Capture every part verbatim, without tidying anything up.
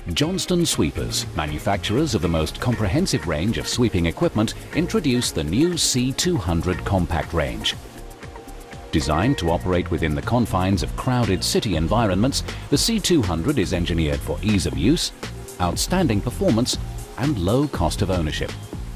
Johnston Sweepers, manufacturers of the most comprehensive range of sweeping equipment, introduce the new C two hundred compact range. Designed to operate within the confines of crowded city environments, the C two hundred is engineered for ease of use, outstanding performance and low cost of ownership.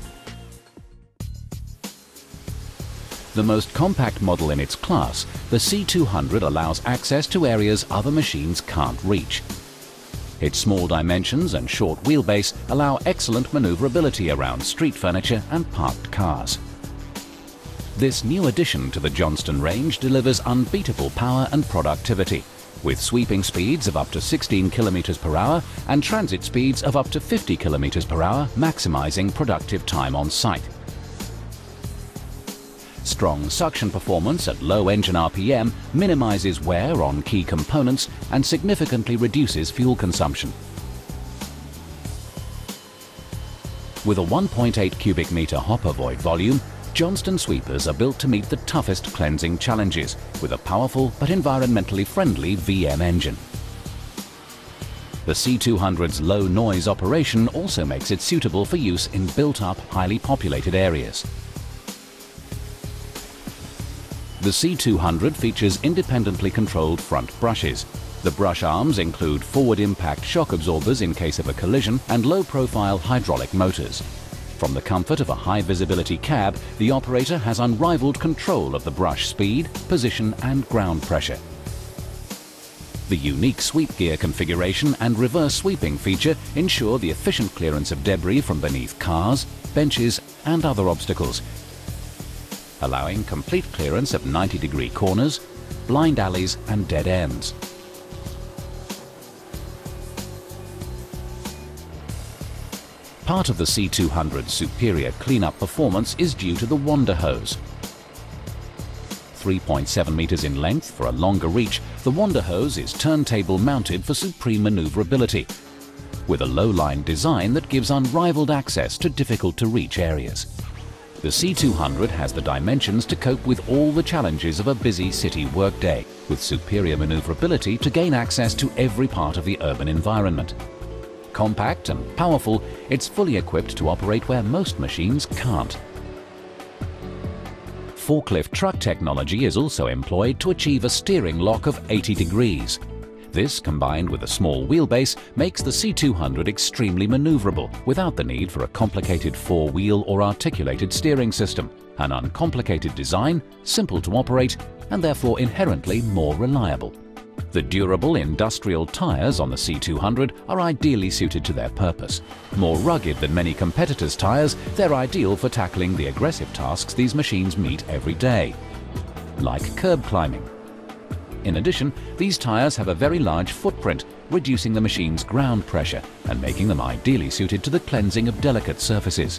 The most compact model in its class, the C two hundred allows access to areas other machines can't reach. Its small dimensions and short wheelbase allow excellent maneuverability around street furniture and parked cars. This new addition to the Johnston range delivers unbeatable power and productivity, with sweeping speeds of up to sixteen kilometers per hour and transit speeds of up to fifty kilometers per hour, maximizing productive time on site. Strong suction performance at low engine R P M minimizes wear on key components and significantly reduces fuel consumption. With a one point eight cubic meter hopper void volume, Johnston Sweepers are built to meet the toughest cleansing challenges with a powerful but environmentally friendly V M engine. The C two hundred's low noise operation also makes it suitable for use in built-up, highly populated areas. The C two hundred features independently controlled front brushes. The brush arms include forward impact shock absorbers in case of a collision and low-profile hydraulic motors. From the comfort of a high-visibility cab, the operator has unrivaled control of the brush speed, position and ground pressure. The unique sweep gear configuration and reverse sweeping feature ensure the efficient clearance of debris from beneath cars, benches and other obstacles, allowing complete clearance of ninety degree corners, blind alleys and dead ends. Part of the C two hundred's superior cleanup performance is due to the Wander hose. three point seven meters in length for a longer reach, the Wander hose is turntable mounted for supreme maneuverability, with a low-line design that gives unrivaled access to difficult-to-reach areas. The C two hundred has the dimensions to cope with all the challenges of a busy city workday, with superior maneuverability to gain access to every part of the urban environment. Compact and powerful, it's fully equipped to operate where most machines can't. Forklift truck technology is also employed to achieve a steering lock of eighty degrees. This, combined with a small wheelbase, makes the C two hundred extremely maneuverable without the need for a complicated four-wheel or articulated steering system. An uncomplicated design, simple to operate, and therefore inherently more reliable. The durable industrial tyres on the C two hundred are ideally suited to their purpose. More rugged than many competitors' tyres, they're ideal for tackling the aggressive tasks these machines meet every day, like curb climbing. In addition, these tyres have a very large footprint, reducing the machine's ground pressure and making them ideally suited to the cleansing of delicate surfaces.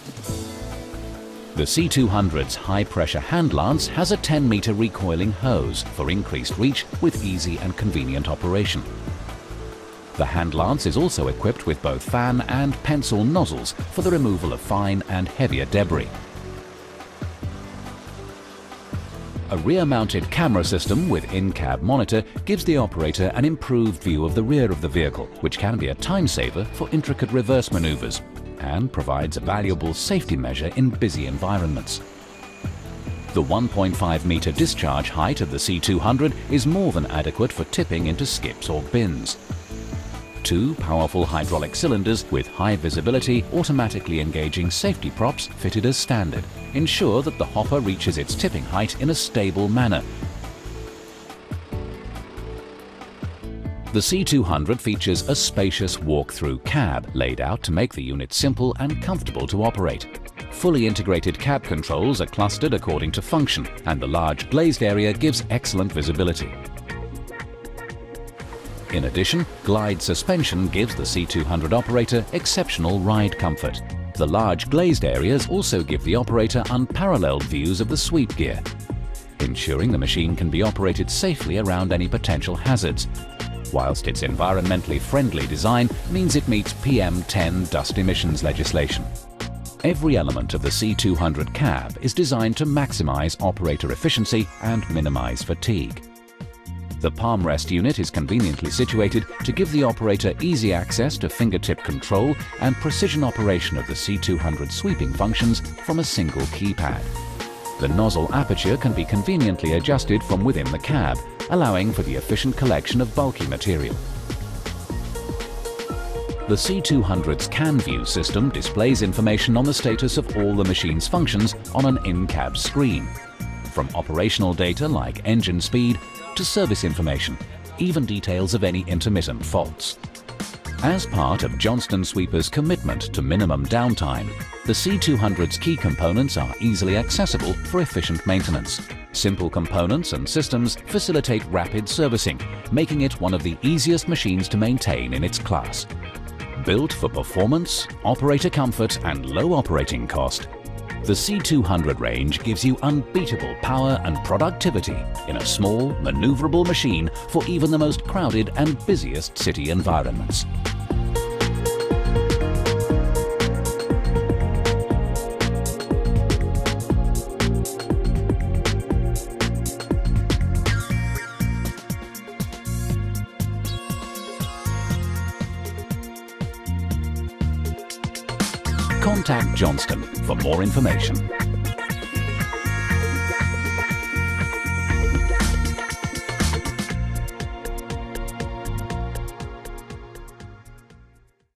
The C two hundred's high-pressure hand lance has a ten meter recoiling hose for increased reach with easy and convenient operation. The hand lance is also equipped with both fan and pencil nozzles for the removal of fine and heavier debris. A rear-mounted camera system with in-cab monitor gives the operator an improved view of the rear of the vehicle, which can be a time saver for intricate reverse maneuvers, and provides a valuable safety measure in busy environments. The one point five meter discharge height of the C two hundred is more than adequate for tipping into skips or bins. Two powerful hydraulic cylinders with high visibility, automatically engaging safety props fitted as standard ensure that the hopper reaches its tipping height in a stable manner. The C two hundred features a spacious walk-through cab laid out to make the unit simple and comfortable to operate. Fully integrated cab controls are clustered according to function, and the large glazed area gives excellent visibility. In addition, glide suspension gives the C two hundred operator exceptional ride comfort. The large glazed areas also give the operator unparalleled views of the sweep gear, ensuring the machine can be operated safely around any potential hazards, whilst its environmentally friendly design means it meets P M ten dust emissions legislation. Every element of the C two hundred cab is designed to maximize operator efficiency and minimize fatigue. The palm rest unit is conveniently situated to give the operator easy access to fingertip control and precision operation of the C two hundred sweeping functions from a single keypad. The nozzle aperture can be conveniently adjusted from within the cab, allowing for the efficient collection of bulky material. The C two hundred's CanView system displays information on the status of all the machine's functions on an in-cab screen, from operational data like engine speed to service information, even details of any intermittent faults. As part of Johnston Sweeper's commitment to minimum downtime, the C two hundred's key components are easily accessible for efficient maintenance. Simple components and systems facilitate rapid servicing, making it one of the easiest machines to maintain in its class. Built for performance, operator comfort and low operating cost, the C two hundred range gives you unbeatable power and productivity in a small, maneuverable machine for even the most crowded and busiest city environments. Contact Johnston for more information.